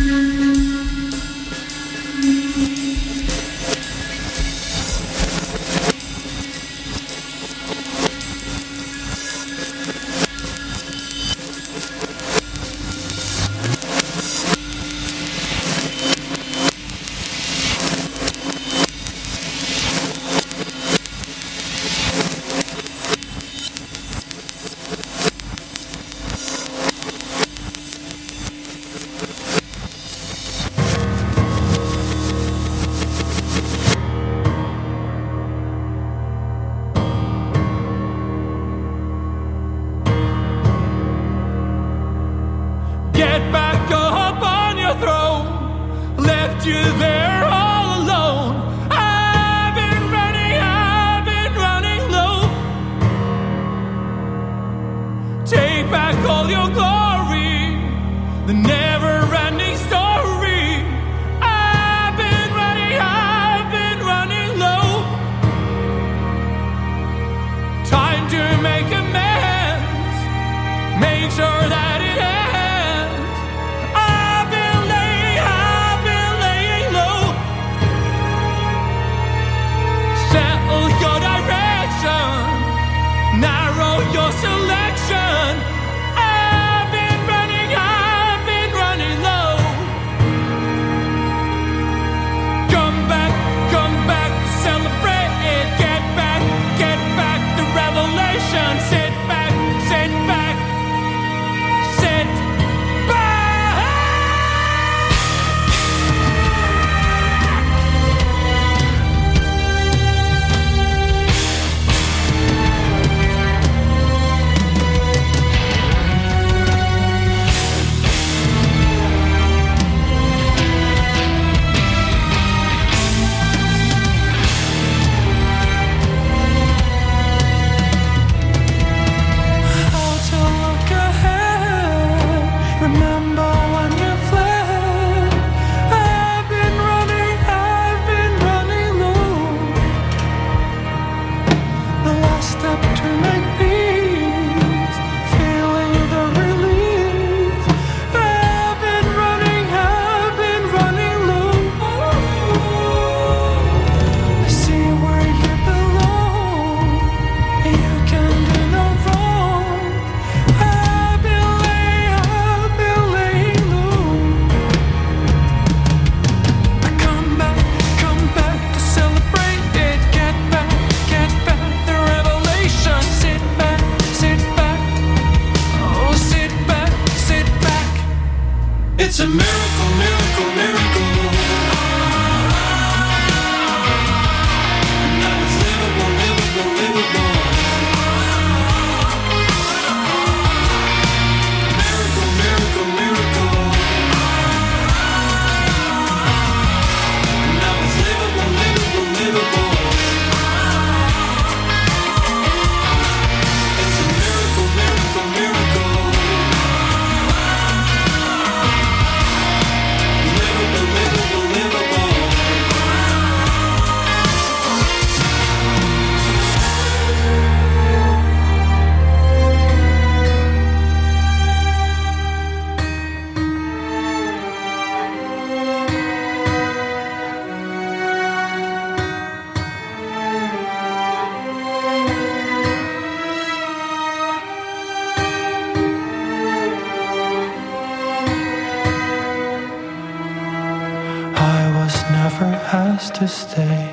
Asked to stay,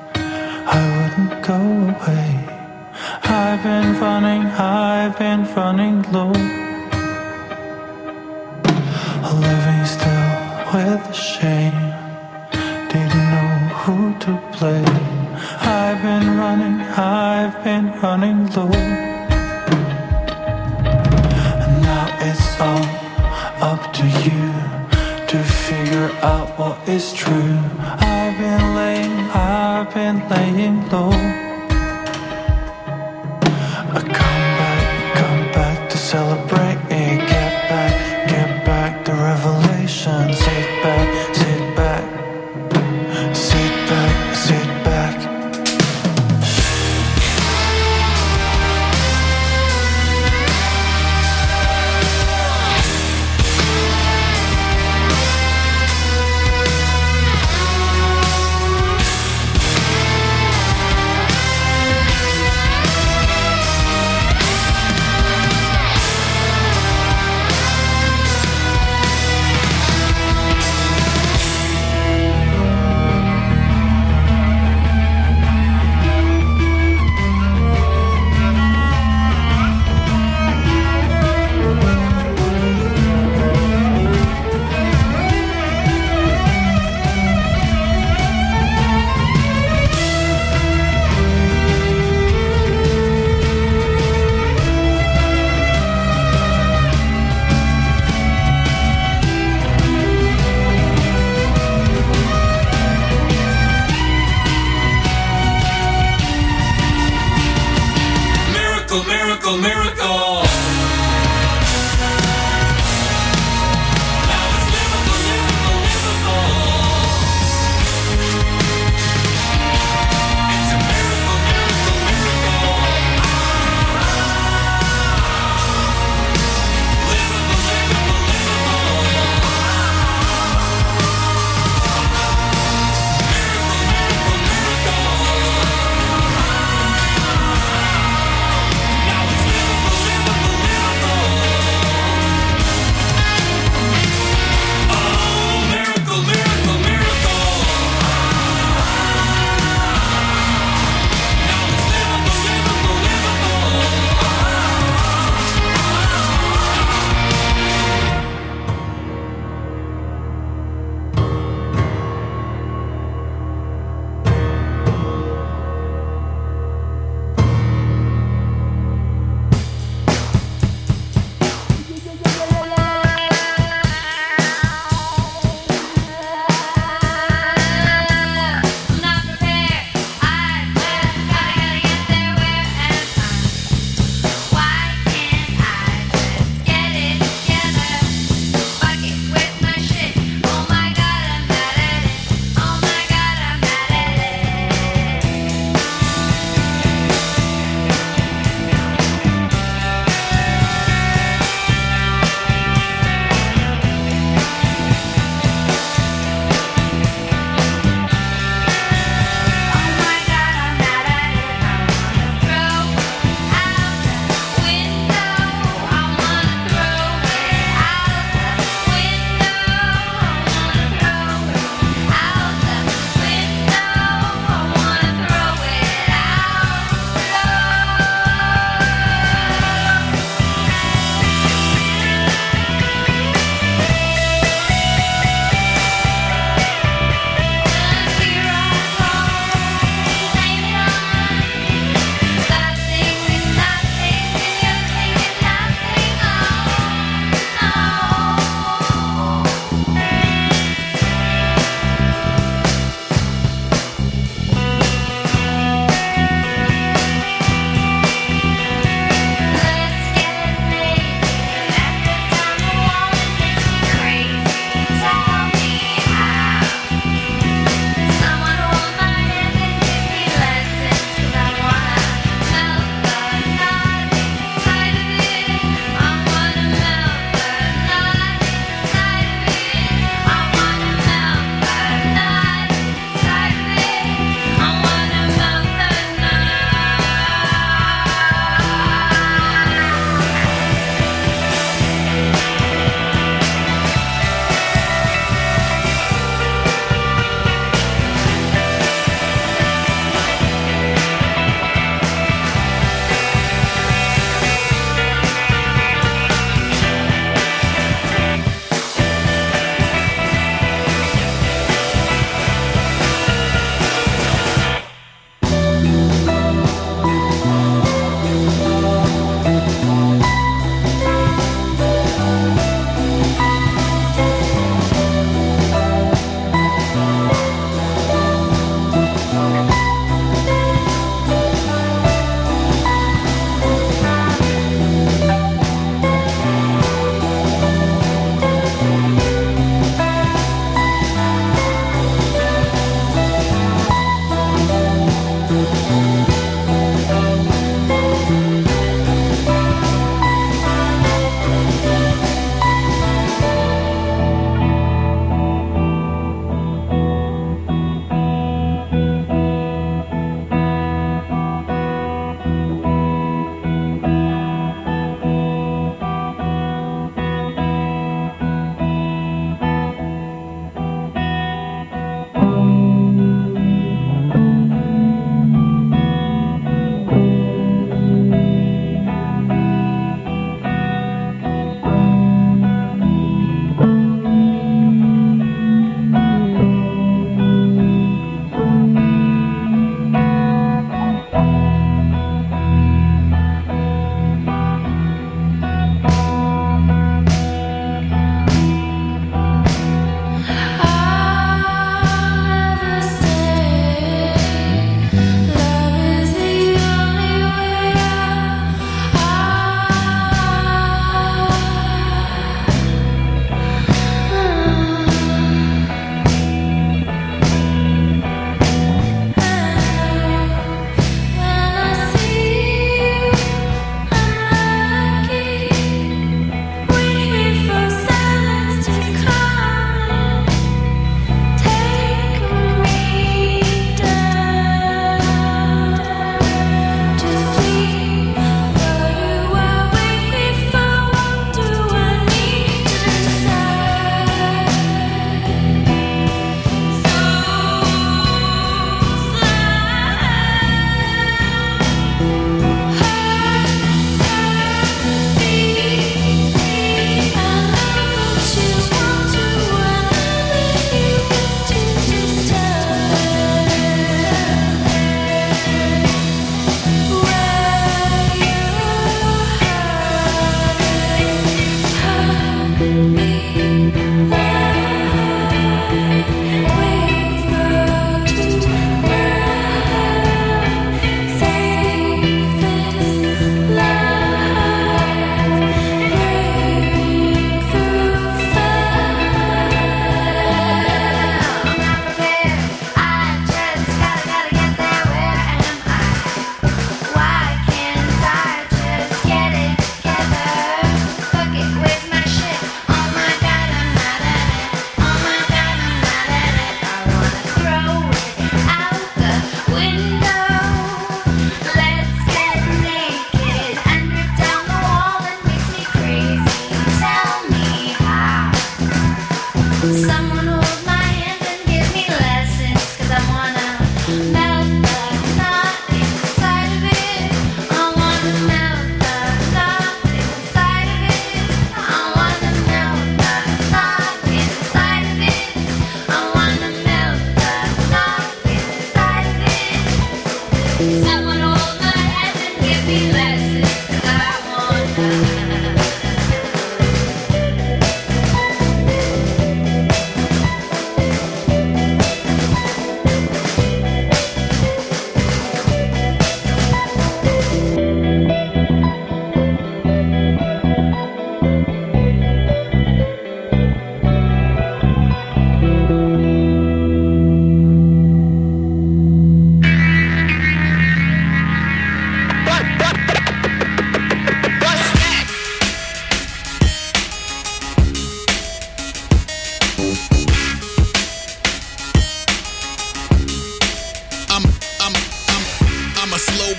I wouldn't go away. I've been running low, living still with the shame. Didn't know who to blame. I've been running low, and now it's all up to you to figure out what is true. I've been laying low. I come back to celebrate it. Get back the revelation. Sit back.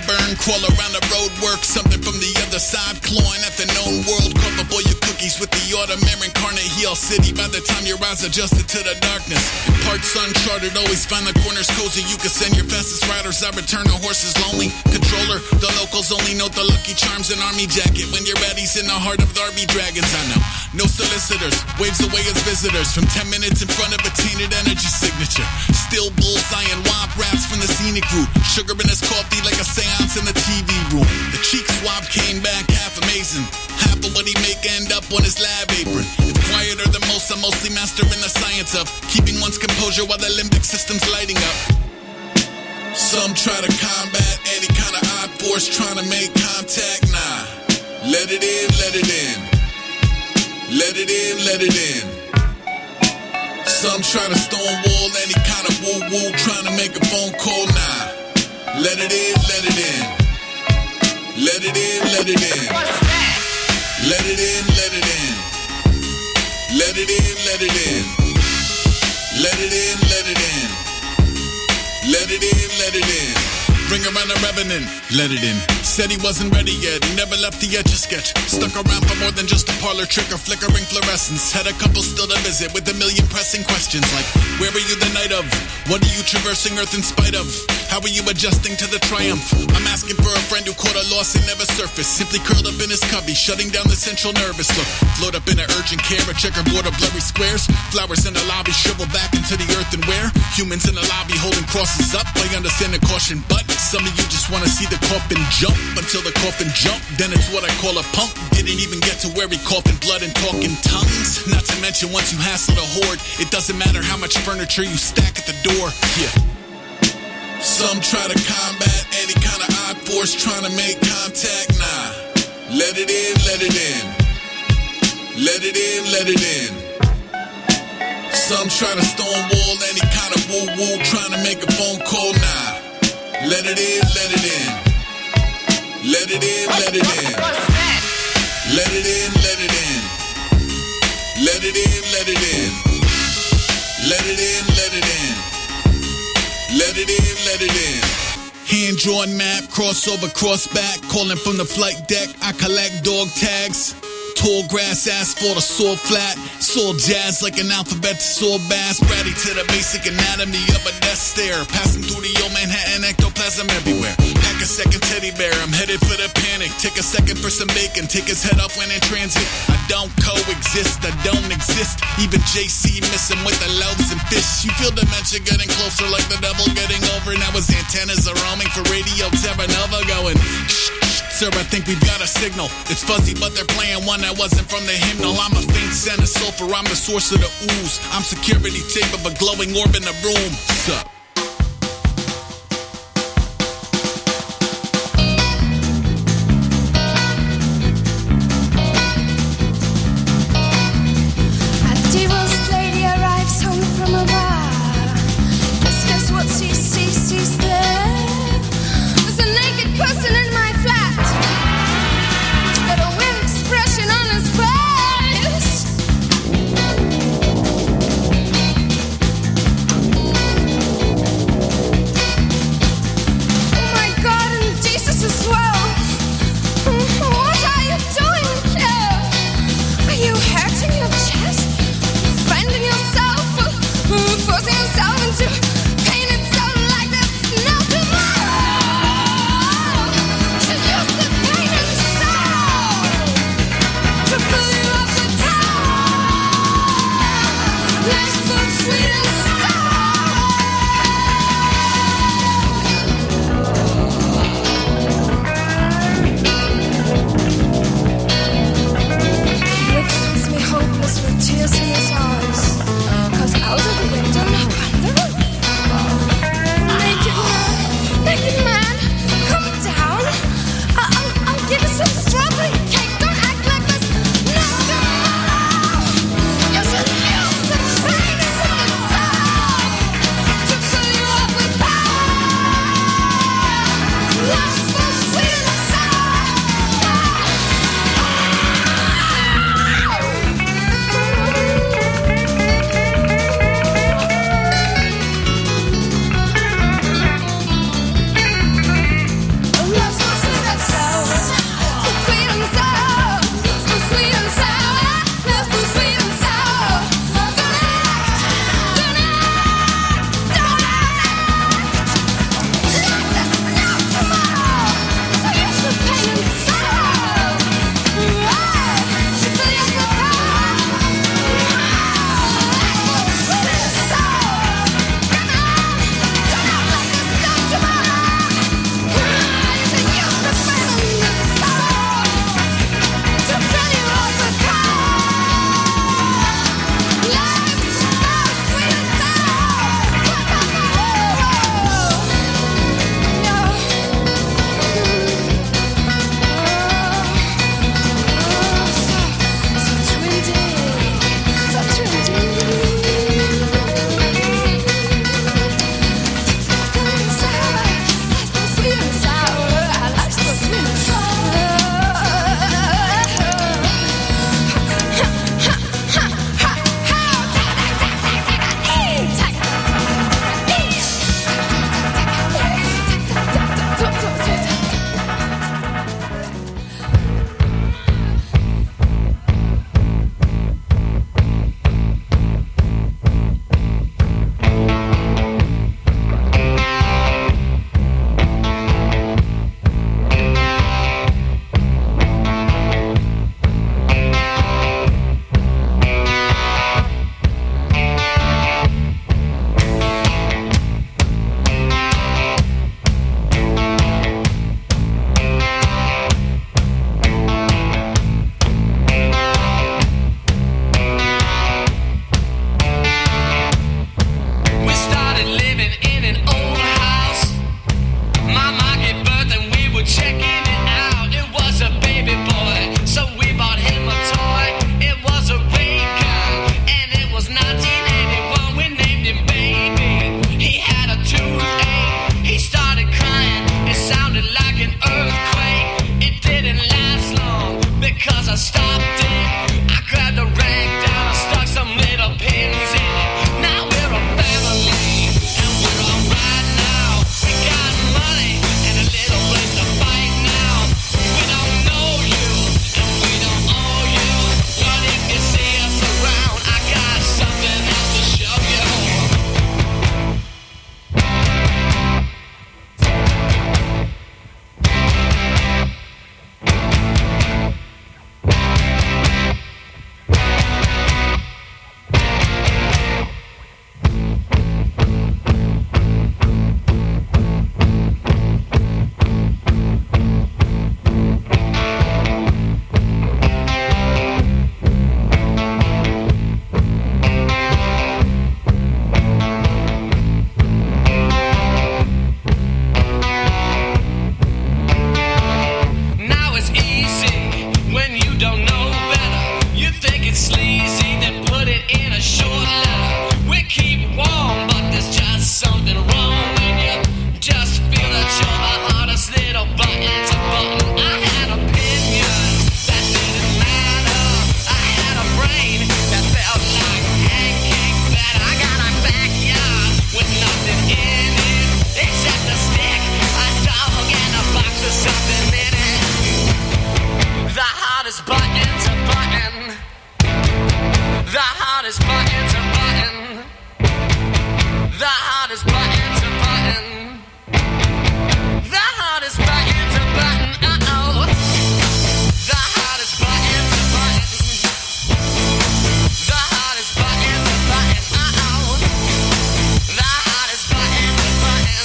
burn, crawl around the road, work something from the other side, clawing at the known world. Carve up all your cookies with the autumn air, incarnate Heel City. By the time your eyes adjusted to the darkness, in parts uncharted, always find the corners cozy. You can send your fastest riders, I return the horses lonely. Controller, the locals only note the Lucky Charms and army jacket. When you're ready, in the heart of Darby Dragons, I know. No solicitors, waves away as visitors. From 10 minutes in front of a tainted energy signature. Still bullseye and womp raps from the scenic route. Sugar in his coffee like a seance in the TV room. The cheek swab came back half amazing. Half of what he make end up on his lab apron. It's quieter than most, I'm mostly mastering the science of keeping one's composure while the limbic system's lighting up. Some try to combat any kind of odd force trying to make contact, nah. Let it in, let it in. Let it in, let it in. Some try to stonewall any kind of woo-woo trying to make a phone call, nah. Let it in, let it in. Let it in, let it in. Let it in, let it in. Let it in, let it in. Let it in, let it in. Let it in, let it in. Bring around a revenant, let it in. Said he wasn't ready yet, he never left the Etch-a-Sketch. Stuck around for more than just a parlor trick or flickering fluorescence. Had a couple still to visit with a million pressing questions like, where were you the night of? What are you traversing Earth in spite of? How are you adjusting to the triumph? I'm asking for a friend who caught a loss and never surfaced. Simply curled up in his cubby, shutting down the central nervous. Look, float up in an urgent care, a checkerboard of blurry squares. Flowers in the lobby shrivel back into the earthenware. Humans in the lobby holding crosses up. I understand the caution, but some of you just wanna see the coffin jump. Until the coffin jump, then it's what I call a punk. Didn't even get to where he coughing blood and talking tongues. Not to mention once you hassle the horde, it doesn't matter how much furniture you stack at the door. Yeah. Some try to combat any kind of odd force trying to make contact, nah. Let it in, let it in. Let it in, let it in. Some try to stonewall any kind of woo-woo trying to make a phone call, nah. Let it in, let it in. Let it in, let it in. Let it in, let it in. Let it in, let it in. Let it in, let it in. Let it in, let it in. Hand-drawn map, crossover, crossback. Calling from the flight deck, I collect dog tags. Tall grass, asphalt, a sore flat. Soul jazz like an alphabet to soul bass. Bratty to the basic anatomy of a death stare. Passing through the old Manhattan, ectoplasm everywhere. Pack a second teddy bear, I'm headed for the panic. Take a second for some bacon, take his head off when in transit. I don't coexist, I don't exist. Even JC missing with the loaves and fish. You feel dementia getting closer like the devil getting over. Now his antennas are roaming for Radio Terra Nova going, shh. Sir, I think we've got a signal. It's fuzzy, but they're playing one that wasn't from the hymnal. I'm a faint scent of sulfur, I'm the source of the ooze. I'm security tape of a glowing orb in the room. Sup? A divorced lady arrives home from a bar. Just what she sees there. There's a naked person in my flat. Got a weird expression on his face. in an old house. Mama gave birth and we were checking it out. It was a baby boy, so we bought him a toy. It was a ray gun, and it was 1981. We named him Baby. He had a toothache. He started crying. It sounded like an earthquake. It didn't last long because I stopped it. I grabbed a rag down and stuck some little pins in it. Now we're a family, and we're alright now. We got money and a little place to fight now. We don't know you, and we don't owe you. But if you see us around, I got something else to show you. Now it's easy when you don't know better. You think it's sleazy, then put it in a short letter. We keep warm, but there's just something wrong when you just feel that you're the hardest little button to button. I had opinions that didn't matter. I had a brain that felt like pancake batter. I got a backyard with nothing in it except a stick, a dog, and a box with something in it. The hardest button to button. The hardest button to button. The hardest button to button. The hardest button to button. Uh-oh. The hardest button to button. The hardest button to button. Uh-oh. The hardest button to button.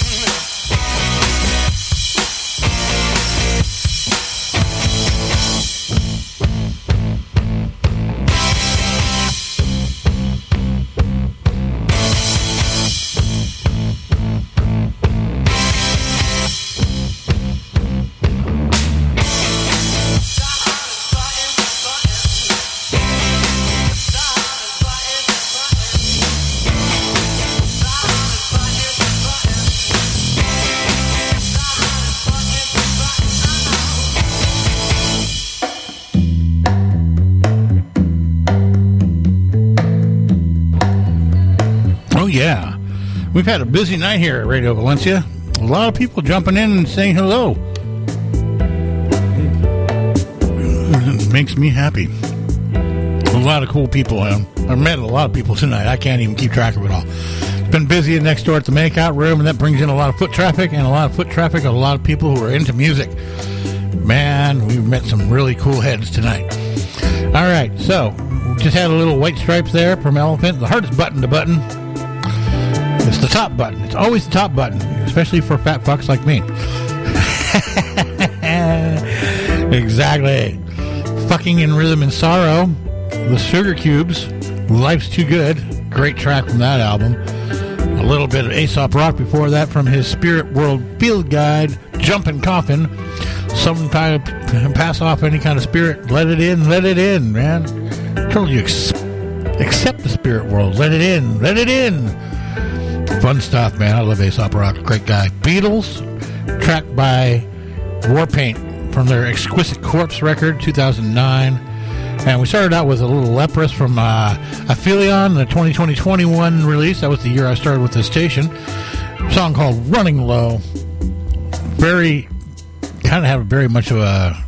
Oh, yeah. We've had a busy night here at Radio Valencia. A lot of people jumping in and saying hello. It makes me happy. A lot of cool people. I've met a lot of people tonight. I can't even keep track of it all. It's been busy next door at the makeout room, and that brings in a lot of foot traffic, and a lot of people who are into music. Man, we've met some really cool heads tonight. All right, so just had a little White Stripes there from Elephant. The hardest button to button. It's the top button. It's always the top button, especially for fat fucks like me. Exactly. Fucking in Rhythm and Sorrow. The Sugar Cubes. Life's Too Good. Great track from that album. A little bit of Aesop Rock before that from his Spirit World Field Guide. Jumpin' Coffin. Some kind of pass off any kind of spirit. Let it in, man. I told you, accept the spirit world. Let it in. Fun stuff, man. I love Aesop Rock. Great guy. Beatles, track by Warpaint from their Exquisite Corpse record, 2009. And we started out with a little Leprous from Aphelion, the 2020-21 release. That was the year I started with this station. A song called Running Low. Very much of a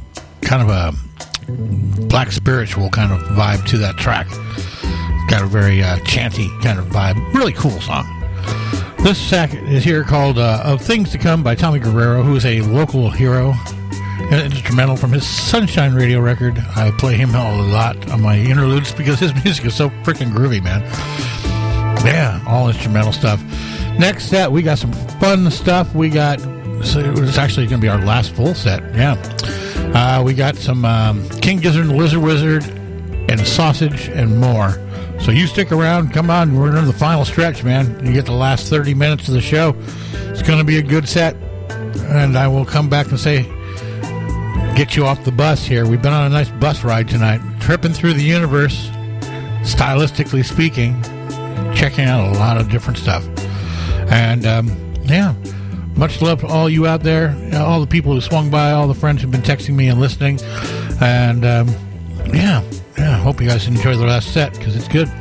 black spiritual kind of vibe to that track. Got a very chanty kind of vibe. Really cool song. This track is here called Of Things to Come by Tommy Guerrero, who is a local hero. An instrumental from his Sunshine Radio record. I play him a lot on my interludes because his music is so freaking groovy, man. Yeah, all instrumental stuff. Next set, we got some fun stuff. It's actually going to be our last full set. Yeah. We got some King Gizzard and the Lizard Wizard and Sausage and more. So you stick around. Come on. We're in the final stretch, man. You get the last 30 minutes of the show. It's going to be a good set. And I will come back and say, get you off the bus here. We've been on a nice bus ride tonight. Tripping through the universe, stylistically speaking, checking out a lot of different stuff. And, yeah, much love to all you out there, all the people who swung by, all the friends who've been texting me and listening. And, yeah, hope you guys enjoy the last set because it's good.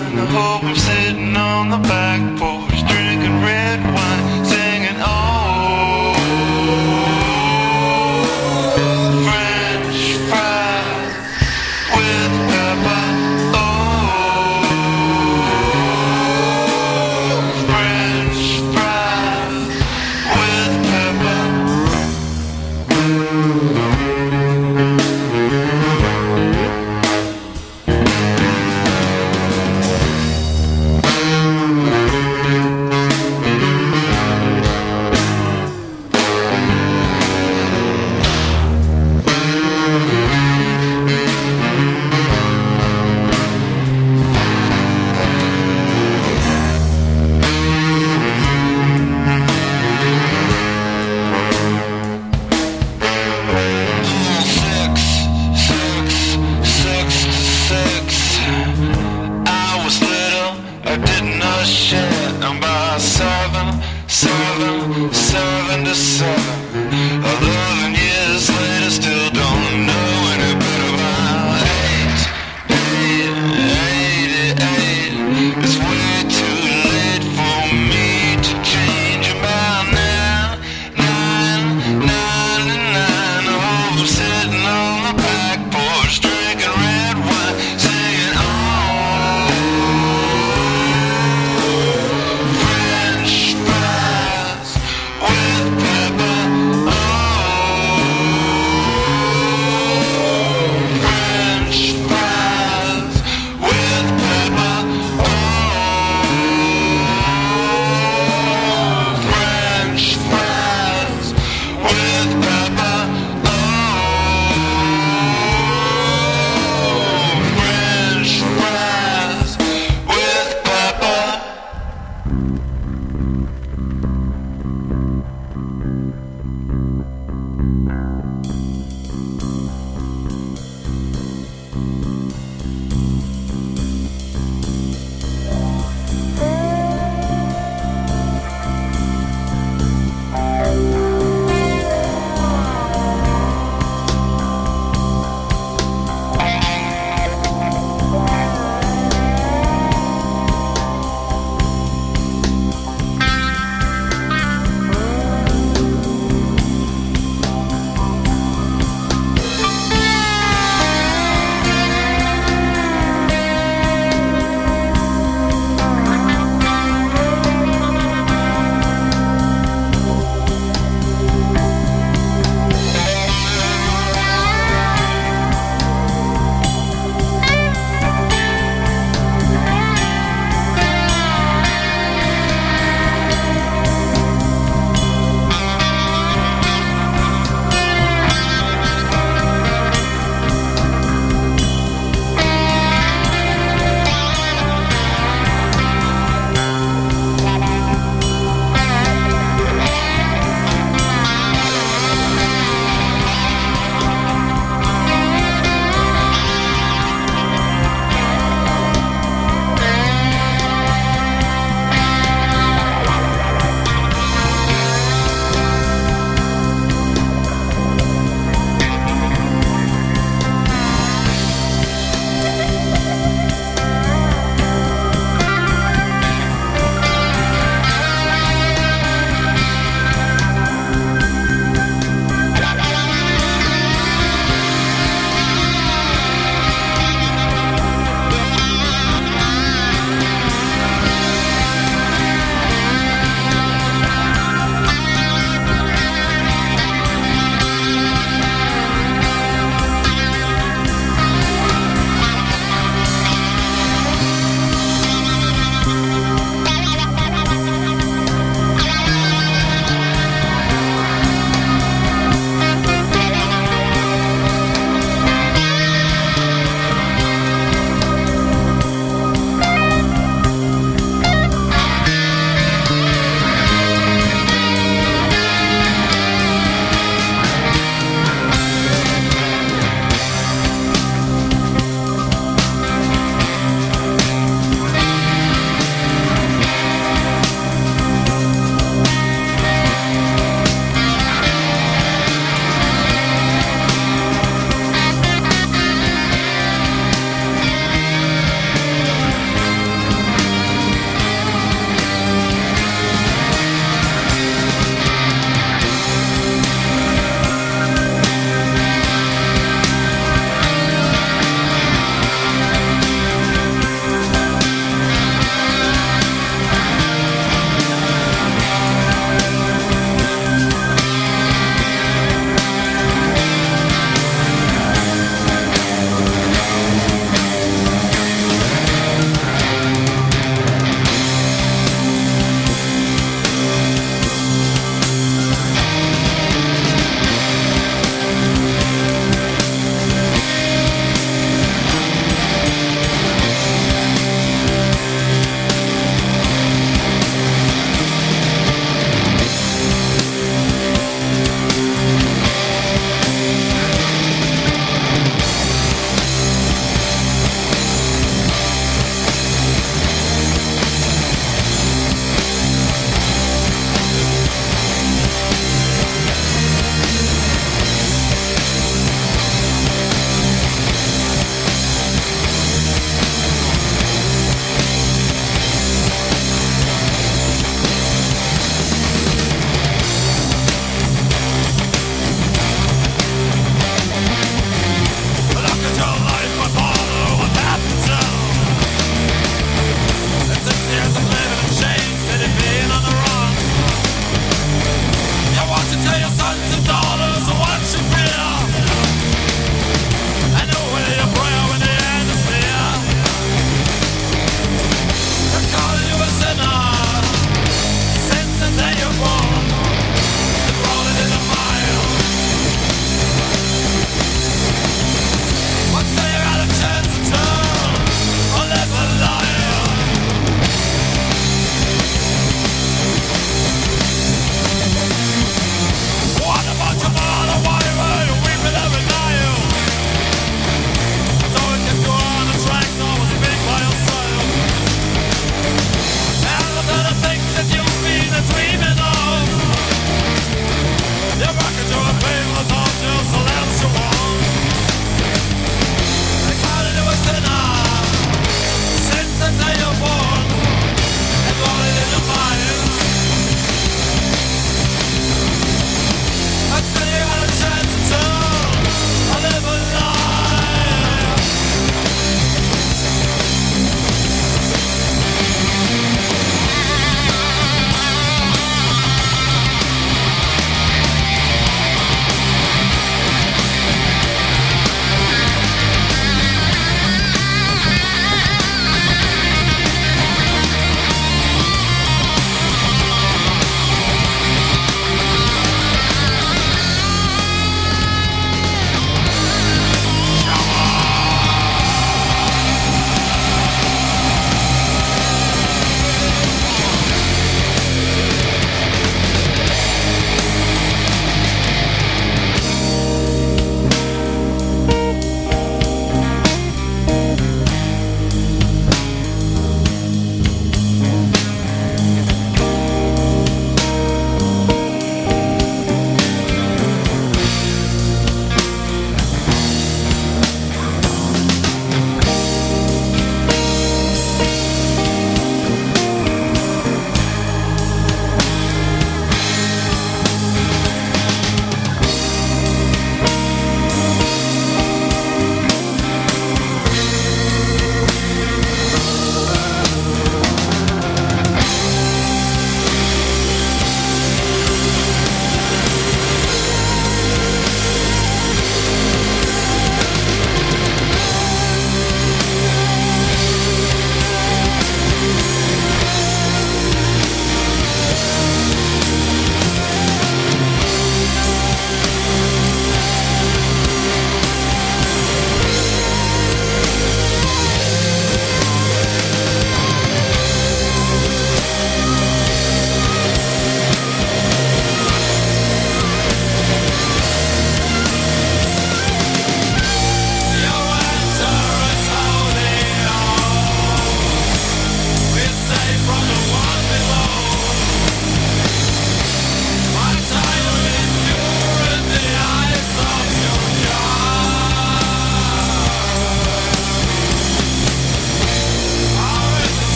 I hope I'm sitting on the back porch, drinking red wine, singing oh, French fries with pepper. Oh, French fries with pepper. I was little, I didn't know shit. I'm by 7 to 7. 11 years later, still don't know any better. About 88. It's way too late for me to change. About 9. Oh, I'm sitting on the back porch, drinking red wine, singing oh, French fries with pepper.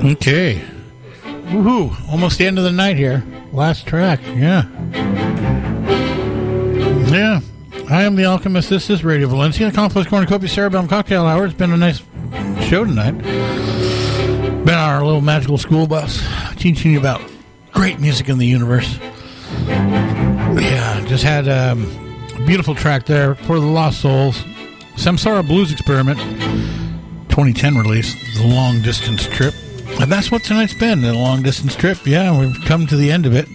Okay. Woohoo. Almost the end of the night here. Last track. Yeah. Yeah. I am the Alchemist. This is Radio Valencia. Complex Cornucopia Cerebellum Cocktail Hour. It's been a nice show tonight. Been on our little magical school bus teaching you about great music in the universe. Yeah. Just had a beautiful track there for the Lost Souls. Samsara Blues Experiment. 2010 release. The Long Distance Trip. And that's what tonight's been, the long distance trip. Yeah, we've come to the end of it.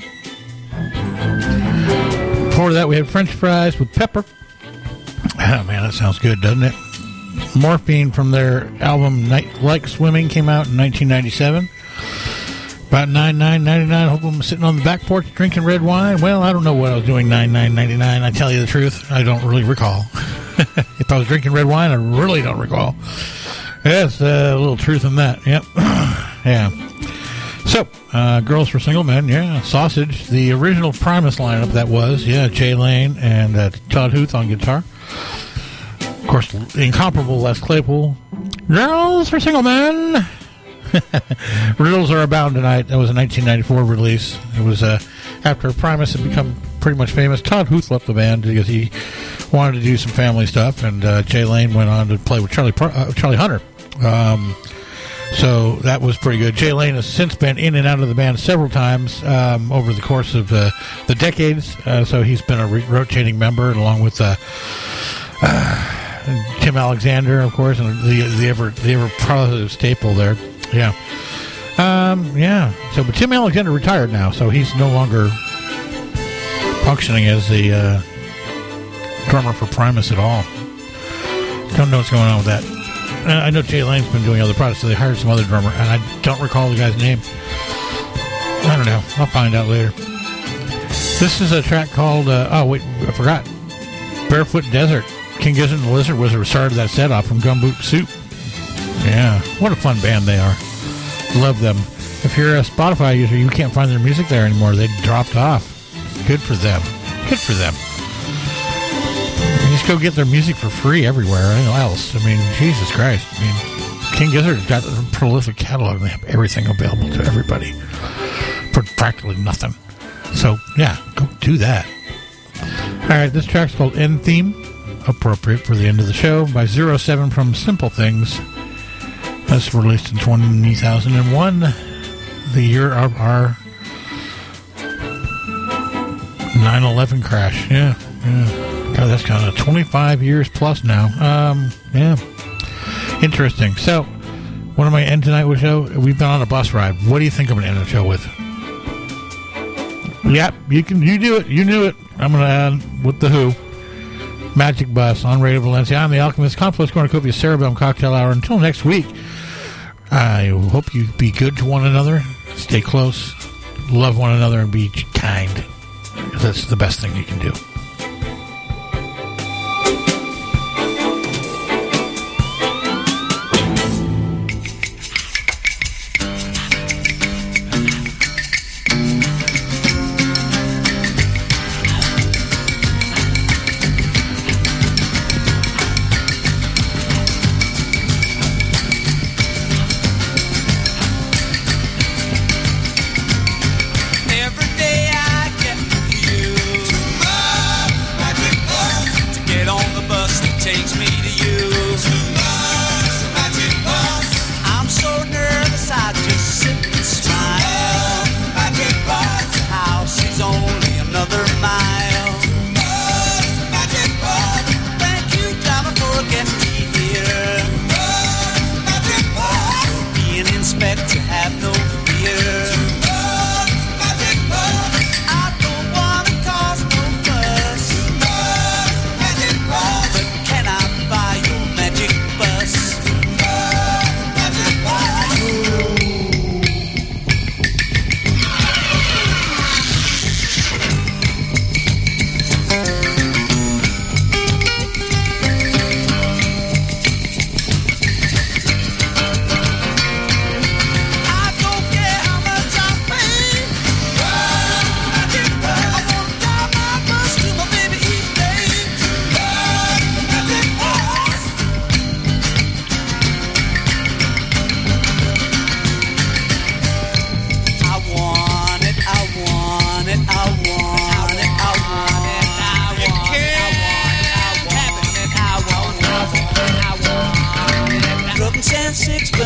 Before that, we had French fries with pepper. Oh, man, that sounds good, doesn't it? Morphine from their album Night Like Swimming came out in 1997. About $9.99. Hope I'm sitting on the back porch drinking red wine. Well, I don't know what I was doing $9.99. I tell you the truth, I don't really recall. If I was drinking red wine, I really don't recall. Yes, a little truth in that. Yep. Yeah. So, Girls for Single Men, yeah. Sausage, the original Primus lineup that was, yeah. Jay Lane and Todd Huth on guitar. Of course, the incomparable Les Claypool. Girls for Single Men. Riddles Are Abound Tonight. That was a 1994 release. It was after Primus had become pretty much famous. Todd Huth left the band because he wanted to do some family stuff, and Jay Lane went on to play with Charlie Hunter. So that was pretty good. Jay Lane has since been in and out of the band several times over the course of the decades. So he's been a rotating member, along with Tim Alexander, of course, and the ever positive staple there. Yeah. Yeah. So, but Tim Alexander retired now, so he's no longer functioning as the drummer for Primus at all. Don't know what's going on with that. I know Jay Lane's been doing other projects, so they hired some other drummer, and I don't recall the guy's name. I don't know. I'll find out later. This is a track called, oh, wait, I forgot. Barefoot Desert. King Gizzard and the Lizard was the start of that set off from Gumboot Soup. Yeah, what a fun band they are. Love them. If you're a Spotify user, you can't find their music there anymore. They dropped off. Good for them. Good for them. You just go get their music for free everywhere else. I mean, Jesus Christ. I mean, King Gizzard's got a prolific catalog. They have everything available to everybody for practically nothing. So, yeah, go do that. All right, this track's called End Theme. Appropriate for the end of the show by 07 from Simple Things. That's released in 2001, the year of our 9/11 crash. Yeah. God, that's kind of 25 years plus now. Yeah. Interesting. So, what am I end tonight with show? We've been on a bus ride. What do you think I'm going to end the show with? Yep, you do it. You knew it. I'm going to end with The Who. Magic Bus on Radio Valencia. I'm the Alchemist. Complex Cornucopia Cerebellum Cocktail Hour. Until next week, I hope you be good to one another. Stay close. Love one another and be kind. That's the best thing you can do. Every day I get you.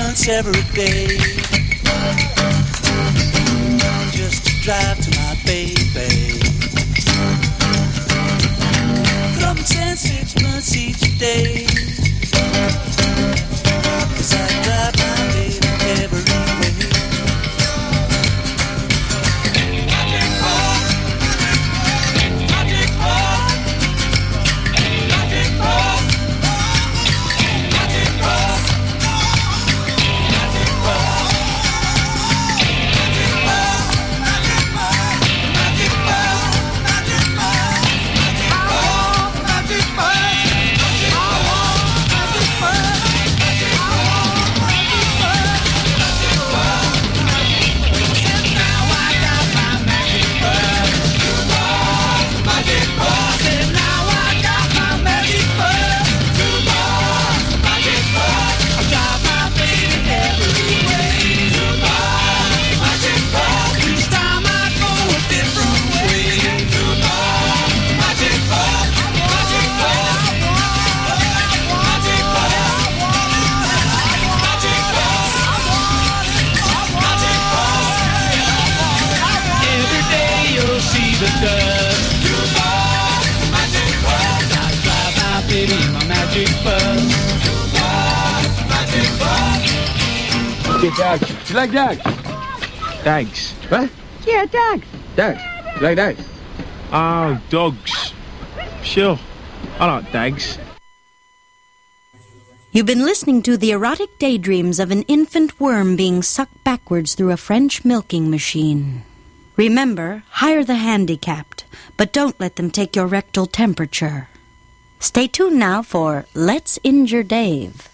once every day, just to drive to my baby. Come 10, 6 months each day, 'cause I drive my baby every way. Magic ball, magic ball, magic ball, magic ball, magic ball, magic ball, magic ball, magic ball, magic ball, magic ball, Get dogs. Do you like dogs? Dogs. What? Yeah, dogs. Dogs. Do you like dogs? Oh, dogs. Sure. I like dogs. You've been listening to the erotic daydreams of an infant worm being sucked backwards through a French milking machine. Remember, hire the handicapped, but don't let them take your rectal temperature. Stay tuned now for Let's Injure Dave.